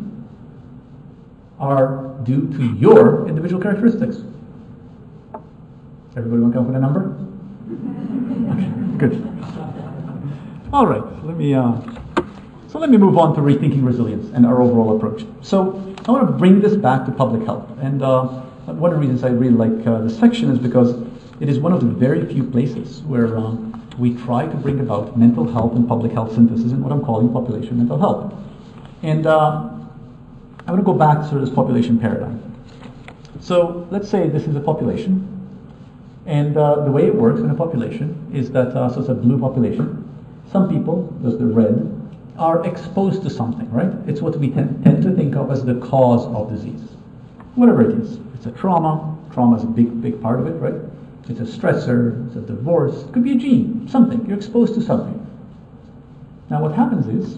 are due to your individual characteristics? Everybody want to come up with a number? Okay, good. All right, let me move on to rethinking resilience and our overall approach. So I want to bring this back to public health, and one of the reasons I really like this section is because it is one of the very few places where we try to bring about mental health and public health synthesis in what I'm calling population mental health. And I want to go back to sort of this population paradigm. So let's say this is a population, and the way it works in a population is that, so it's a blue population. Some people, those the red, are exposed to something, right? It's what we tend to think of as the cause of disease. Whatever it is. It's a trauma. Trauma is a big part of it, right? It's a stressor, it's a divorce, it could be a gene, something. You're exposed to something. Now what happens is,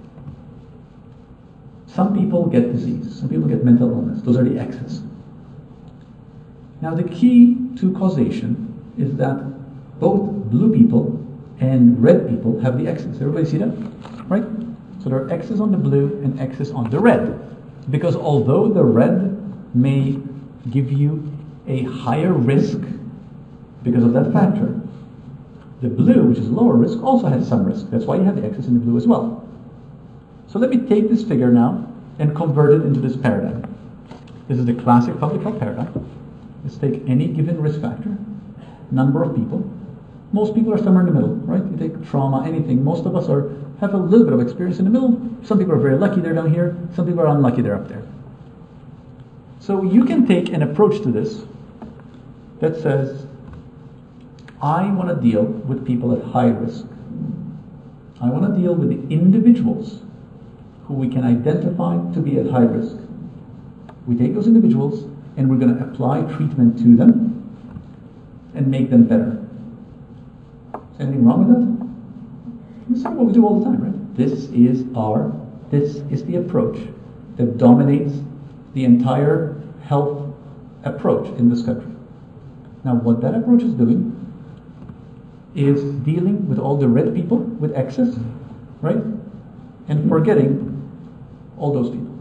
some people get disease, some people get mental illness. Those are the X's. Now the key to causation is that both blue people and red people have the X's. Everybody see that? Right? So there are X's on the blue and X's on the red. Because although the red may give you a higher risk because of that factor, the blue, which is lower risk, also has some risk. That's why you have the X's in the blue as well. So let me take this figure now and convert it into this paradigm. This is the classic public health paradigm. Let's take any given risk factor, number of people. Most people are somewhere in the middle, right? You take trauma, anything. Most of us have a little bit of experience in the middle. Some people are very lucky they're down here. Some people are unlucky they're up there. So you can take an approach to this that says, I want to deal with people at high risk. I want to deal with the individuals who we can identify to be at high risk. We take those individuals and we're going to apply treatment to them and make them better. Is anything wrong with that? This is what we do all the time, right? This is the approach that dominates the entire health approach in this country. Now, what that approach is doing is dealing with all the red people with X's, right? And forgetting all those people.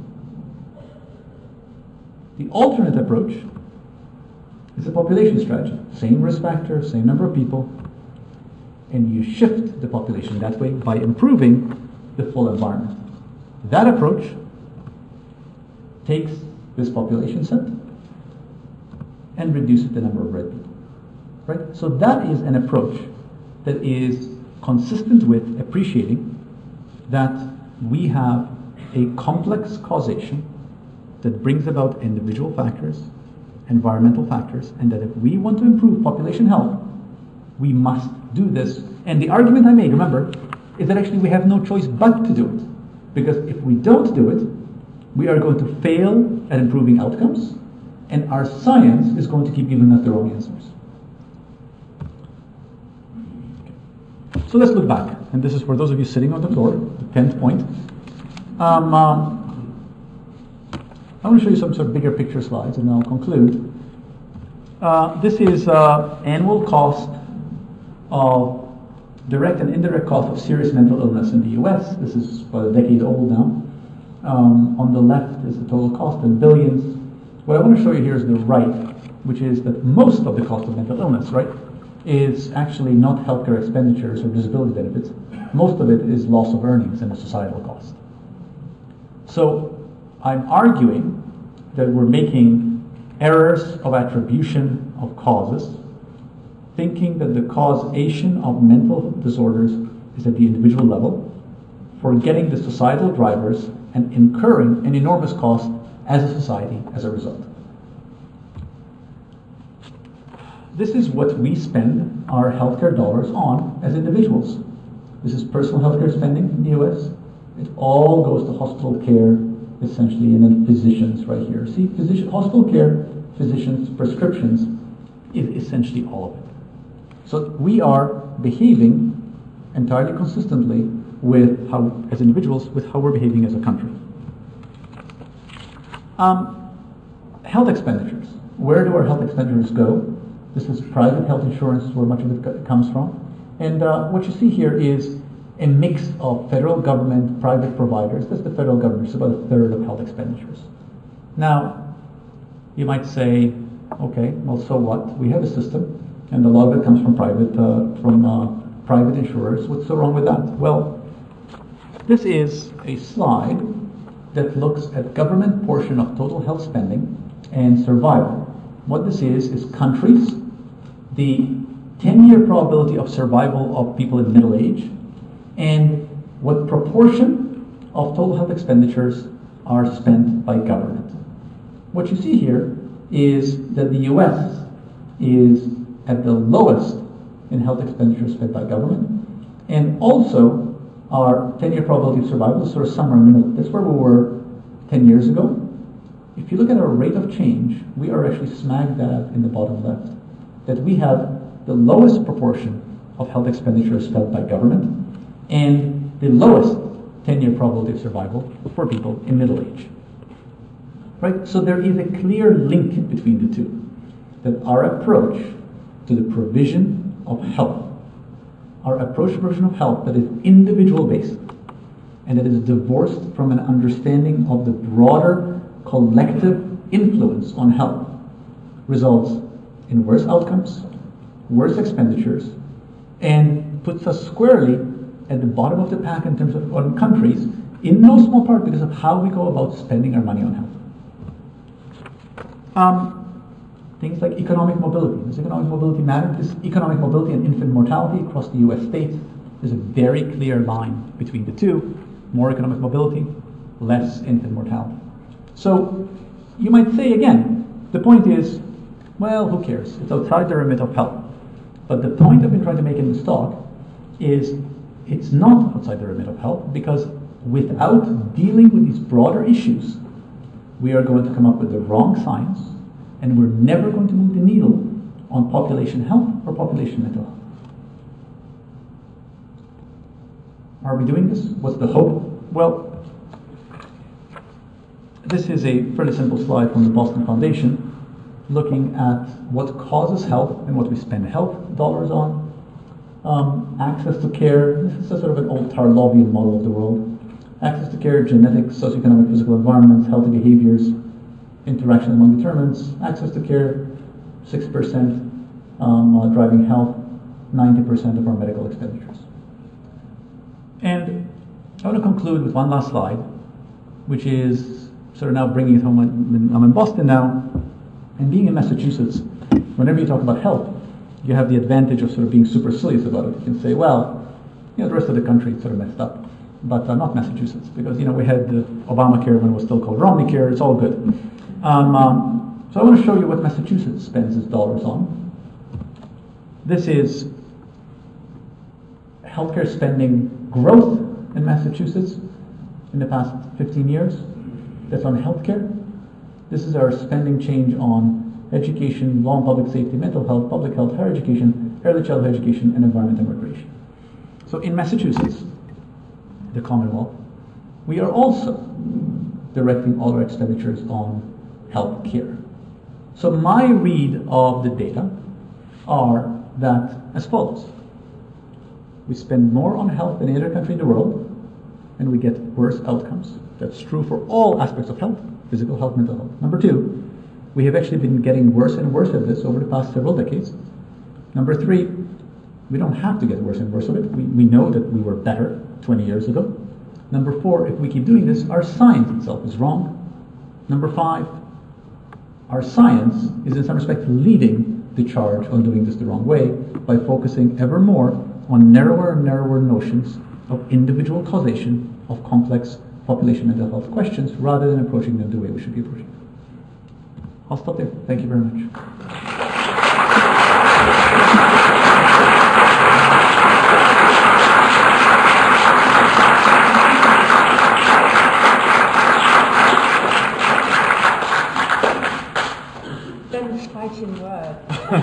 The alternate approach is a population strategy. Same risk factor, same number of people, and you shift the population that way by improving the full environment. That approach takes this population set and reduces the number of red people. Right? So that is an approach that is consistent with appreciating that we have a complex causation that brings about individual factors, environmental factors, and that if we want to improve population health, we must do this. And the argument I make, remember, is that actually we have no choice but to do it. Because if we don't do it, we are going to fail at improving outcomes, and our science is going to keep giving us the wrong answers. Okay. So let's look back. And this is for those of you sitting on the floor, the 10th point. I want to show you some sort of bigger picture slides, and I'll conclude. This is annual cost of direct and indirect cost of serious mental illness in the U.S. This is about a decade old now. On the left is the total cost in billions. What I want to show you here is the right, which is that most of the cost of mental illness, right, is actually not healthcare expenditures or disability benefits. Most of it is loss of earnings and a societal cost. So I'm arguing that we're making errors of attribution of causes, thinking that the causation of mental disorders is at the individual level, forgetting the societal drivers, and incurring an enormous cost as a society as a result. This is what we spend our healthcare dollars on as individuals. This is personal healthcare spending in the US. It all goes to hospital care, essentially, and then physicians right here. See, hospital care, physicians, prescriptions is essentially all of it. So we are behaving entirely consistently with how, as individuals, with how we're behaving as a country. Health expenditures. Where do our health expenditures go? This is private health insurance, where much of it comes from. And what you see here is a mix of federal government, private providers. That's the federal government. It's about a third of health expenditures. Now, you might say, okay, well, so what? We have a system, and a lot of it comes from private insurers. What's so wrong with that? Well, this is a slide that looks at government portion of total health spending and survival. What this is countries, the 10-year probability of survival of people in middle age, and what proportion of total health expenditures are spent by government. What you see here is that the US is at the lowest in health expenditures spent by government, and also our 10-year probability of survival is sort of somewhere in the middle. That's where we were 10 years ago. If you look at our rate of change, we are actually smack dab in the bottom left. That we have the lowest proportion of health expenditures spent by government and the lowest 10-year probability of survival for people in middle age. Right? So there is a clear link between the two. That our approach to the provision of health, our approach to provision of health that is individual based and that is divorced from an understanding of the broader collective influence on health, results in worse outcomes, worse expenditures, and puts us squarely at the bottom of the pack in terms of on countries, in no small part because of how we go about spending our money on health. Things like economic mobility. Does economic mobility matter? This economic mobility and infant mortality across the US states, there's a very clear line between the two. More economic mobility, less infant mortality. So you might say again, the point is, well, who cares? It's outside the remit of health. But the point I've been trying to make in this talk is it's not outside the remit of health, because without dealing with these broader issues, we are going to come up with the wrong science, and we're never going to move the needle on population health or population mental health. Are we doing this? What's the hope? Well, this is a fairly simple slide from the Boston Foundation looking at what causes health and what we spend health dollars on. Access to care, this is a sort of an old Tarlovian model of the world. Access to care, genetics, socioeconomic, physical environments, healthy behaviors, interaction among determinants. Access to care, 6%, driving health, 90% of our medical expenditures. And I want to conclude with one last slide, which is sort of now bringing it home. I'm in Boston now, and being in Massachusetts, whenever you talk about health, you have the advantage of sort of being supercilious about it. You can say, well, the rest of the country is sort of messed up, but not Massachusetts, because we had the Obamacare when it was still called Romneycare. It's all good. So I want to show you what Massachusetts spends its dollars on. This is healthcare spending growth in Massachusetts in the past 15 years. That's on healthcare. This is our spending change on education, law and public safety, mental health, public health, higher education, early childhood education, and environment and recreation. So in Massachusetts, the Commonwealth, we are also directing all our expenditures on health care. So my read of the data are that as follows. We spend more on health than any other country in the world, and we get worse outcomes. That's true for all aspects of health, physical health, mental health. Number two, we have actually been getting worse and worse at this over the past several decades. Number three, we don't have to get worse and worse at it. We know that we were better 20 years ago. Number four, if we keep doing this, our science itself is wrong. Number five, our science is in some respect leading the charge on doing this the wrong way by focusing ever more on narrower and narrower notions of individual causation of complex population mental health questions rather than approaching them the way we should be approaching them. I'll stop there. Thank you very much. Ben's fighting word.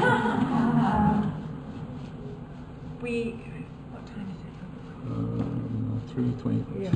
What time is it? 3:20. Yeah.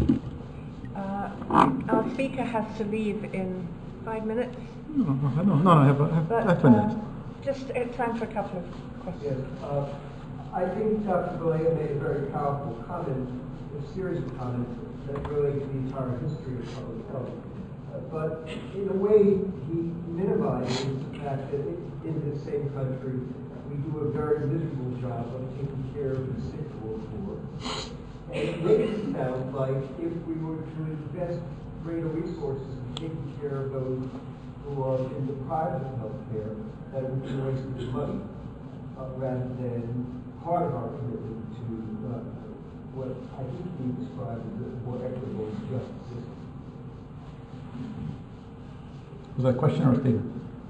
Our speaker has to leave in 5 minutes. No, I have 20 minutes. Just time for a couple of questions. Yes, I think Dr. Balea made a very powerful comment, a series of comments that relate to the entire history of public health. But in a way, he minimizes the fact that in this same country, we do a very miserable job of taking care of the sick or poor. And it makes it sound like if we were to invest greater resources in taking care of those who are in the private health care, that would be a waste of money, rather than part of our commitment to what I think we describe as a more equitable and just system. Was that a question or a statement?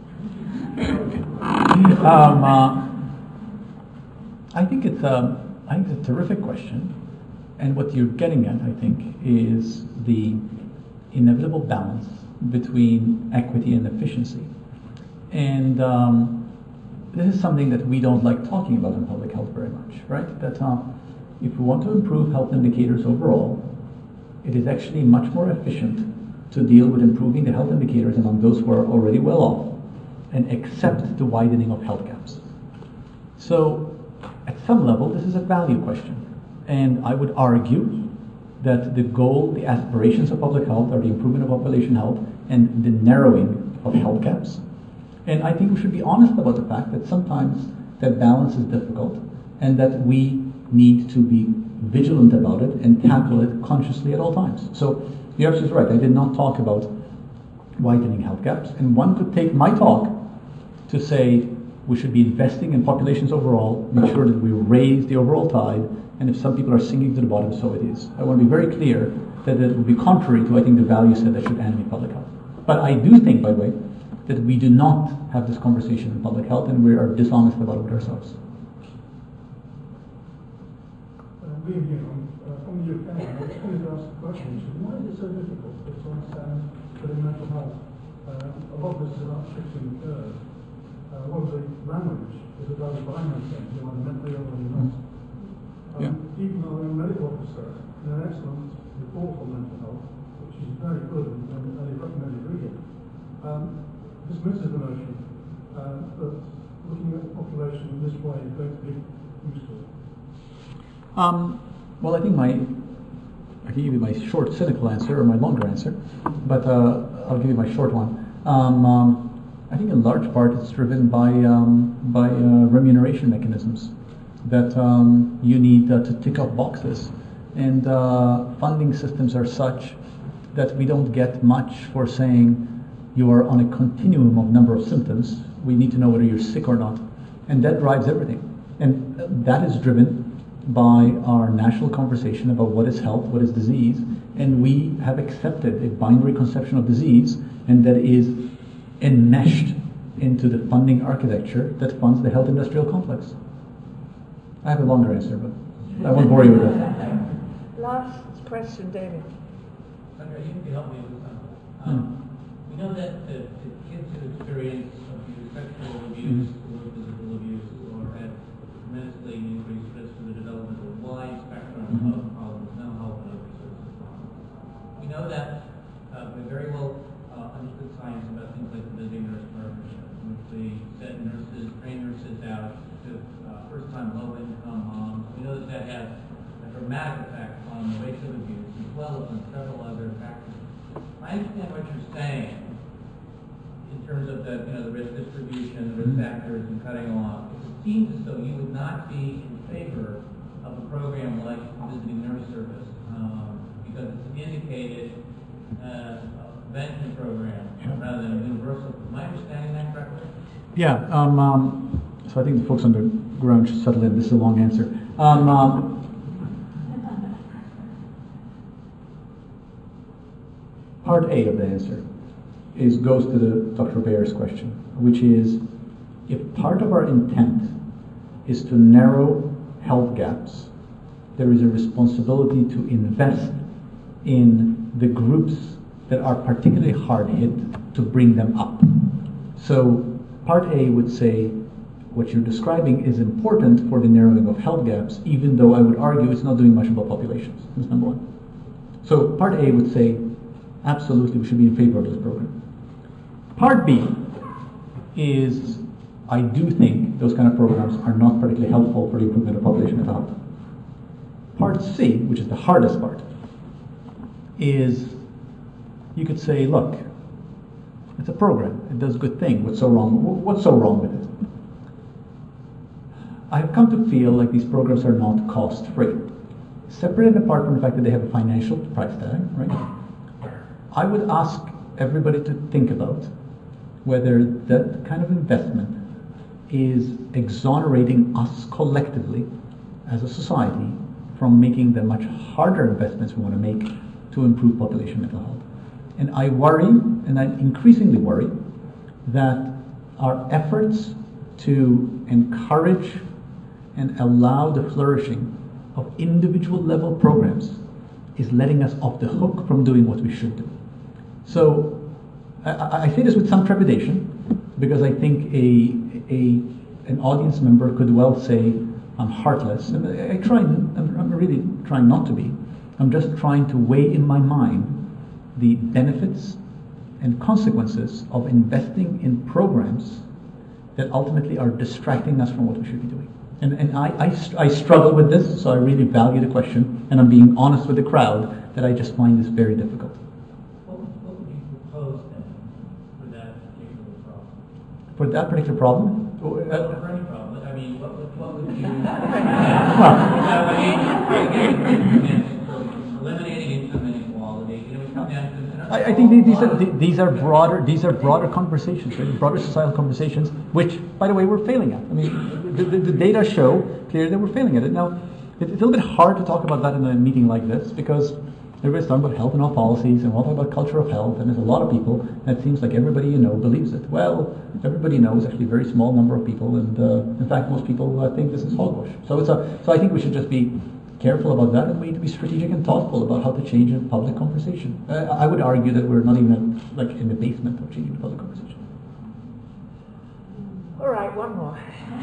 I think it's a terrific question, and what you're getting at, I think, is the inevitable balance between equity and efficiency. And this is something that we don't like talking about in public health very much, right? That if we want to improve health indicators overall, it is actually much more efficient to deal with improving the health indicators among those who are already well off and accept the widening of health gaps. So at some level, this is a value question. And I would argue that the goal, the aspirations of public health are the improvement of population health and the narrowing of health gaps. And I think we should be honest about the fact that sometimes that balance is difficult and that we need to be vigilant about it and tackle it consciously at all times. So you're absolutely right. I did not talk about widening health gaps. And one could take my talk to say we should be investing in populations overall, make sure that we raise the overall tide, and if some people are sinking to the bottom, so it is. I want to be very clear that it would be contrary to, I think, the value set that should animate public health. But I do think, by the way, that we do not have this conversation in public health and we are dishonest about it with ourselves. Being here from the UK, I was going to ask a question. Why is it so difficult to understand that in mental health, a lot of this is about fixing the curve. One of the language is about binary things, you're either mentally ill or you're not. Even though I'm a medical officer, in an excellent report on mental health, which is very good and I recommend you read it, dismisses the notion that looking at the population in this way is going to be useful. Well, I think I can give you my short, cynical answer or my longer answer, but I'll give you my short one. I think in large part it's driven by remuneration mechanisms that you need to tick off boxes, and funding systems are such that we don't get much for saying you are on a continuum of number of symptoms. We need to know whether you're sick or not, and that drives everything, and that is driven by our national conversation about what is health, what is disease, and we have accepted a binary conception of disease, and that is enmeshed into the funding architecture that funds the health industrial complex. I have a longer answer, but I won't bore you with that. Last question, David. Sandra, you can help me with something. We know that the kids who experience abuse, sexual abuse, or physical abuse, or have tremendously increased risk for the development of a wide spectrum of problems, mental health and other services problems. We know that we very well understood science about things like the visiting nurse partnership, in which we send nurses, train nurses out to first-time low-income moms. We know that that has a dramatic effect on the rates of abuse, as well as on several other factors. I understand what you're saying in terms of the risk distribution, the risk factors, and cutting off. It seems as though you would not be in favor of a program like visiting nurse service because it's an indicated prevention program rather than a universal. Am I understanding that correctly? Yeah. So I think the folks on the ground should settle in. This is a long answer. Part A of the answer goes to Dr. Bayer's question, which is, if part of our intent is to narrow health gaps, there is a responsibility to invest in the groups that are particularly hard hit to bring them up. So part A would say what you're describing is important for the narrowing of health gaps, even though I would argue it's not doing much about populations. That's number one. So part A would say, absolutely, we should be in favor of this program. Part B is, I do think those kind of programs are not particularly helpful for the improvement of population health. Part C, which is the hardest part, is you could say, look, it's a program, it does good thing. What's so wrong with it? I've come to feel like these programs are not cost-free. Separate and apart from the fact that they have a financial price tag, right? I would ask everybody to think about whether that kind of investment is exonerating us collectively as a society from making the much harder investments we want to make to improve population mental health. And I worry, and I increasingly worry, that our efforts to encourage and allow the flourishing of individual level programs is letting us off the hook from doing what we should do. So I say this with some trepidation, because I think an audience member could well say, I'm heartless. And I'm really trying not to be. I'm just trying to weigh in my mind the benefits and consequences of investing in programs that ultimately are distracting us from what we should be doing. And I struggle with this, so I really value the question, and I'm being honest with the crowd that I just find this very difficult. What would you propose then for that particular problem? For that particular problem? For any problem. I mean, what would you... eliminating income inequality, we come down to... I think these are broader conversations, right? Broader societal conversations, which, by the way, we're failing at. I mean, the data show clearly that we're failing at it. Now, it's a little bit hard to talk about that in a meeting like this because everybody's talking about health and health policies, and we're all talking about culture of health, and there's a lot of people, and it seems like everybody you know believes it. Well, everybody knows actually a very small number of people, and in fact, most people think this is hogwash. So I think we should just be careful about that, and we need to be strategic and thoughtful about how to change a public conversation. I would argue that we're not even in the basement of changing the public conversation. All right, one more.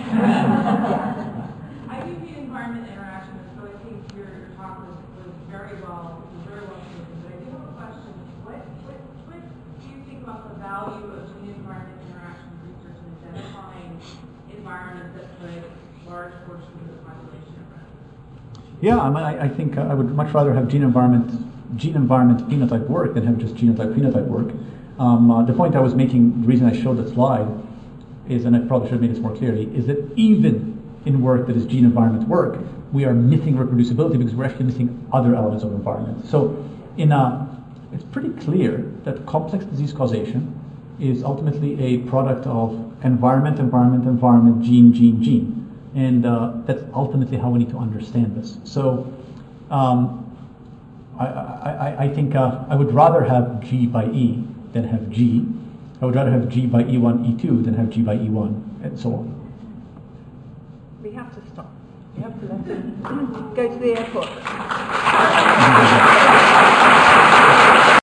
I do the environment interaction, so I think your talk was very well taken. But I do have a question. What do you think about the value of gene environment interaction research in identifying environments that put large portions of the population at risk? Yeah, I think I would much rather have gene environment phenotype work than have just genotype phenotype work. The point I was making, the reason I showed that slide is, and I probably should have made this more clearly, is that even in work that is gene environment work, we are missing reproducibility because we're actually missing other elements of environment. So it's pretty clear that complex disease causation is ultimately a product of environment, gene. And that's ultimately how we need to understand this. So I think I would rather have G by E than have G. I would rather have G by E1, E2 than have G by E1, and so on. We have to stop. We have to let him go to the airport.